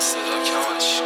صدا کمش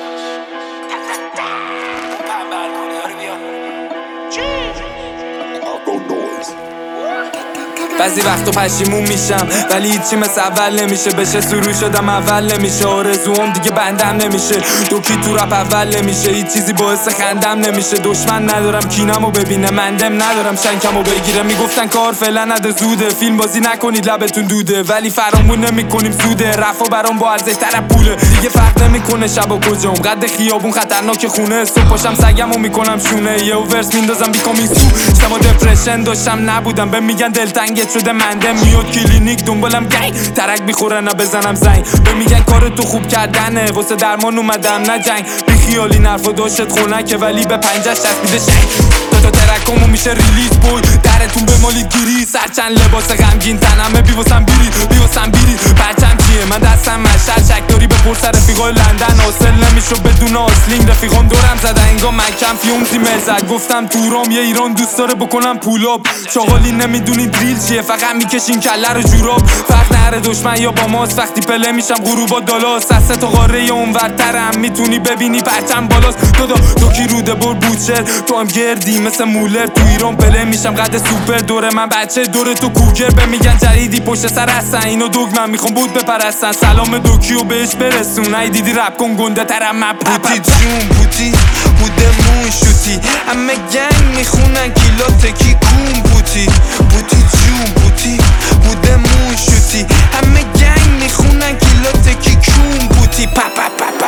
بعضی وقتا پشیمون میشم ولی هیچی مثل اول نمیشه. بشه سرو شدم اول نمیشه. آرزوام دیگه بندم نمیشه. دوکی تو رپ اول نمیشه. هیچ چیزی باعث خندم نمیشه. دشمن ندارم کینمو ببینه. مندم ندارم شنکمو بگیره. میگفتن کار فعلا نده زوده. فیلم بازی نکنید لبتون دوده. ولی فرامون نمیکنیم سوده. رفا برام با ارزش تر پوله. دیگه فرق نمیکنه شب و کجام. قد خیابون خطرناک خونه. صبح پاشم سگمو میکنم شونه. یه ورس میندازم بیکامیسو. شما دپرشن داشتم نبودم. به میگن دلتنگ شده مندم. میاد کلینیک دنبالم گنگ. ترک میخوره نه بزنم زنگ. به میگن کار تو خوب کردنه. واسه درمان اومدم نه جنگ. بی خیالی نرفا داشت خونکه ولی به پنجش چسبیده شنگ. تا ترکمو میشه ریلیز بوی. درتون بمالید گیری. سرچند لباس غمگین تنمه. بیواسم بیری پرچم چیه من دستم مشل. شک داری به پرس رفیقای لندن. حاصل نمیشو بدون آسلینگ. رفیقام دورم زده انگا مکم فیومزی مزد. گفتم تورام یه ایران دوست داره بکنم پولاب. چاقالی نمیدونی دریل چیه. فقط میکشین کله رو جوراب. فرق نره دشمن یا با ماست. وقتی پله میشم غروبا دالاست. از سه تا قاره اونورترم میتونی ببینی پرچم بالاست. دو کی روده بر بوچر. تو هم گردی مثل مولر. تو ایران پله میشم قد سوپر. دور من بچه دور تو کوگر. به میگن جدیدی پشت سر هستن. اینو دوگ من میخوام بود بپرستن. سلام دوکیو بهش برسون. ای دیدی رپ کن گنده ترم من بوتی جون بوتی بودمون شوتی. همه گنگ میخونن کیلات کی کون بوتی. بوتی جون بوتی بودمون شوتی. همه گنگ میخونن کیلات کی کون بوتی. پا پا پا پا.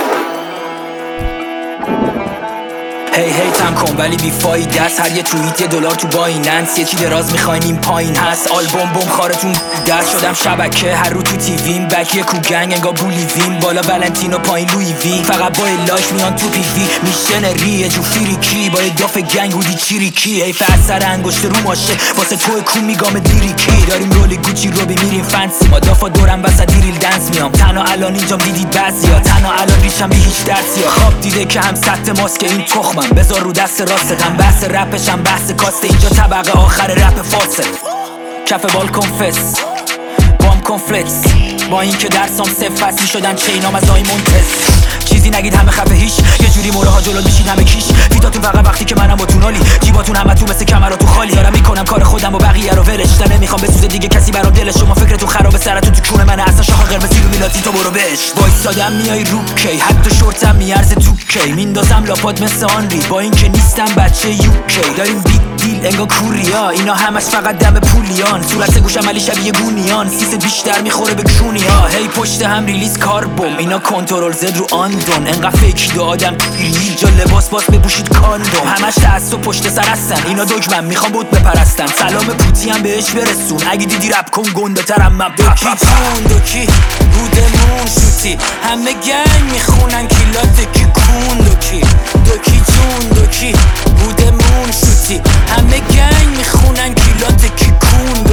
هی تم کن ولی بی فایده است. هر یه توییت $1 تو بایننس. یکی دراز میخواین این پایین هست. آلبوم بوم خارتون دست شدم شبکه. هر رو تو تیویم بک کو گنگ انگا بولیویم. بالا ولنتینو پایین لوی وی. فقط با لاش میان تو پی وی. میشنری یه جو فریکی با یه داف گنگ بودی چیریکی. حیف از سر انگشت رو ماشه واسه تو کو میگام دیریکی. داریم رولی گوچی رو میریم فنسی. ما دافا دورم وسط دیریل دنس میام. تنها الان اینجام دیدید بعضیا. تنها الان ریچم بی هیچ درسیا. خواب دیده که هم سطح ماسک این تخمم. بذار رو دست راستم. بحث رپشم بحث کاسته. اینجا طبقه آخر رپ فاسد. کف بالکن فس بام کنفلکس. با این که درسام صفر فصلی شدن چینام از آیمون تست. چیزی نگید همه خفه هیچ. یه جوری موره ها جلو میشین همه کیش. فیتاتون فقط وقتی که منم با تونالی. جیباتون همه تو مثل کمراتو خالی. دارم میکنم کار خودم و بقیه رو ولش. نمیخوام بسوزه دیگه کسی برام دلش. شما فکرتون خرابه سرتون تو کونه منه. اصلا شاخ قرمزی رو میلاتی تو برو بش. وایسادم میای رو کی. حتی شورتم میارزه تو کی. میندازم لاپات مثل آنری. با این که نیستم بچه یوکی. داریم بیگ دیل انگا کوریا. اینا همش فقط دم پولیان. صورت گوشم علی شبیه گونیان. سیست بیشتر میخوره به کونیا. هی پشت هم ریلیز کاربوم. اینا کنترل زد رو آندون. انقدر فیک دو آدم اینجا لباس باس بپوشید کاندوم. همش تعصب پشت سر هستن. اینا دگمن میخوام بود بپرستن. سلام پوتی هم بهش برسون. اگه دیدی رپ کن گنده ترم من. دوکی جون دوکی بودمون شوتی. همه گنگ میخونن کیلات کی کون. دوکی جون دوکی بودمون شوتی. همه گنگ میخونن کیلات کی کون.